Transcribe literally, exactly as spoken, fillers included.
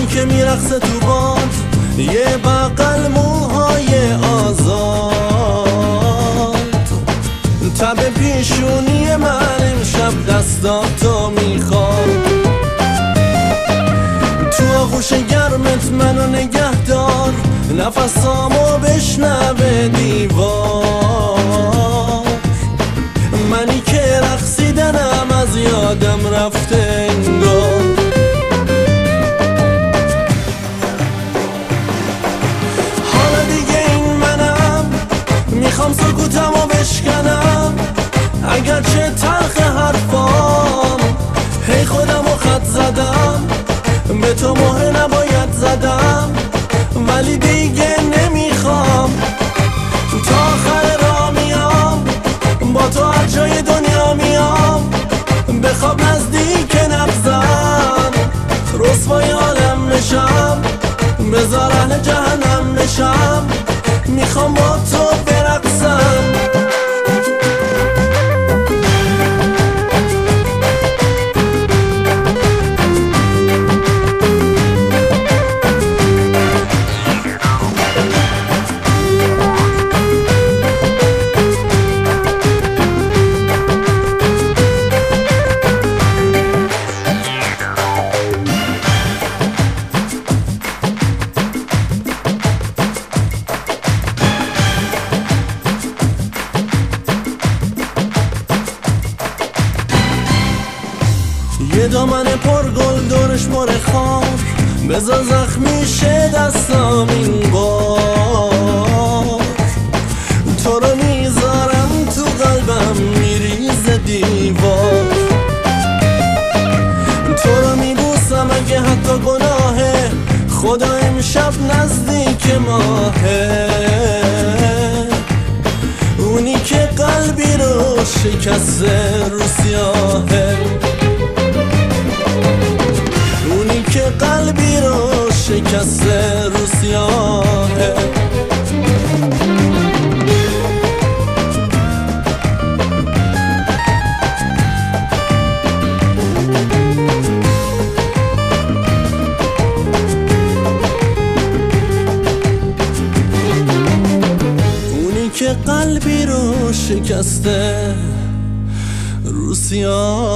که میرقصه تو باد، یه بغل موهای آزاد، تب پیشونی من امشب دستاتو میخواد. تو آغوش گرمت منو نگه دار، نفسامو بشنوه دیوار. منی که رقصیدنم از یادم رفته انگار. حالا دیگه این منم، میخوام سکوتمو بشکنم، اگرچه تلخ حرفام. هی خودمو خط زدم، به تو مهر نباید زدم، ولی دیگه نمیخوام. تا آخر راه میام، با تو هر جای دنیا میام. بخواب نزدیک نبزن، رسوای عالم بشم، بذار اهل جهنم بشم. میخوام با تو برقصم. یه دامن پرگل دورش مر خار، بذار زخمی شه دستام این بار. تو رو میذارم تو قلبم میریز دیوار. تو رو میبوسم اگه حتی گناهه، خدا امشب نزدیک ماهه. اونی که قلبی رو شکسته رو سیاهه، اونی که قلبی رو شکسته رو سیاهه. اونی که قلبی رو شکسته رو سیاهه.